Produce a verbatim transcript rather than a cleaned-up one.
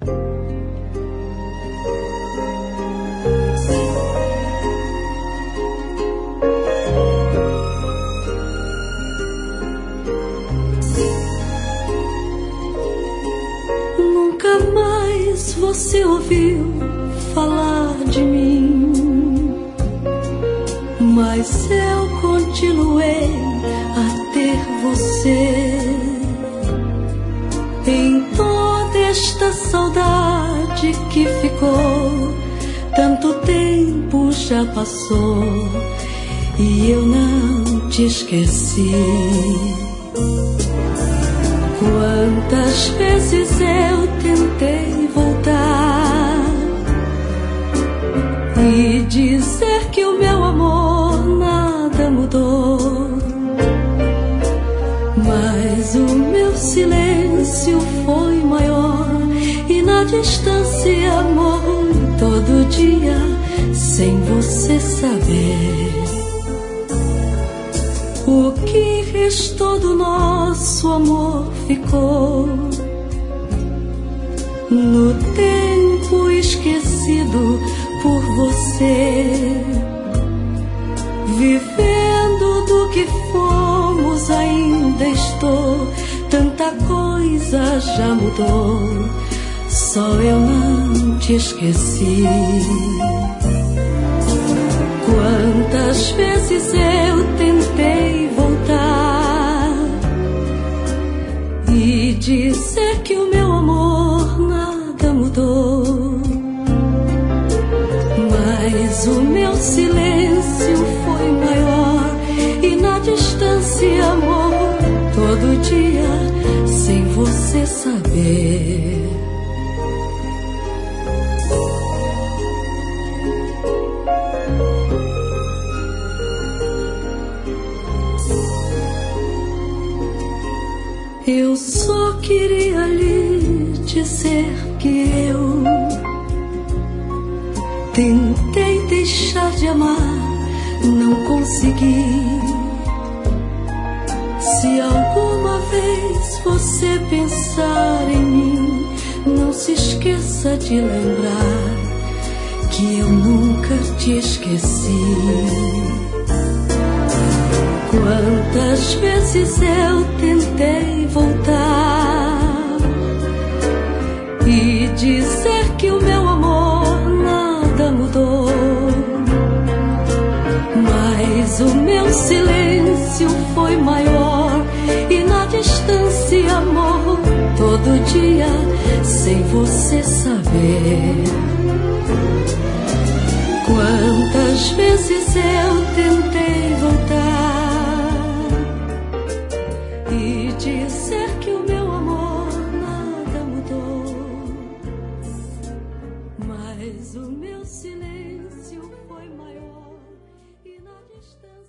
Nunca mais você ouviu falar de mim, mas eu continuei a ter você. Em toda esta saudade que ficou, tanto tempo já passou e eu não te esqueci. Quantas vezes eu tentei voltar e dizer que o meu amor nada mudou, mas o meu silêncio foi maior e na distância morro todo dia sem você saber. O que restou do nosso amor ficou no tempo esquecido por você. Vivendo do que fomos ainda estou, tanta coisa já mudou, só eu não te esqueci. Quantas vezes eu tentei voltar e dizer que o meu amor nada mudou, mas o meu silêncio foi maior e na distância morro todo dia sem você saber. Eu só queria lhe dizer que eu tentei deixar de amar, não consegui. Se alguma vez você pensar em mim, não se esqueça de lembrar que eu nunca te esqueci. Quantas vezes eu tentei voltar e dizer que o meu amor nada mudou, mas o meu silêncio foi maior e na distância morro todo dia sem você saber. Quantas vezes eu tentei voltar e dizer que o meu amor nada mudou, mas o meu silêncio foi maior e na distância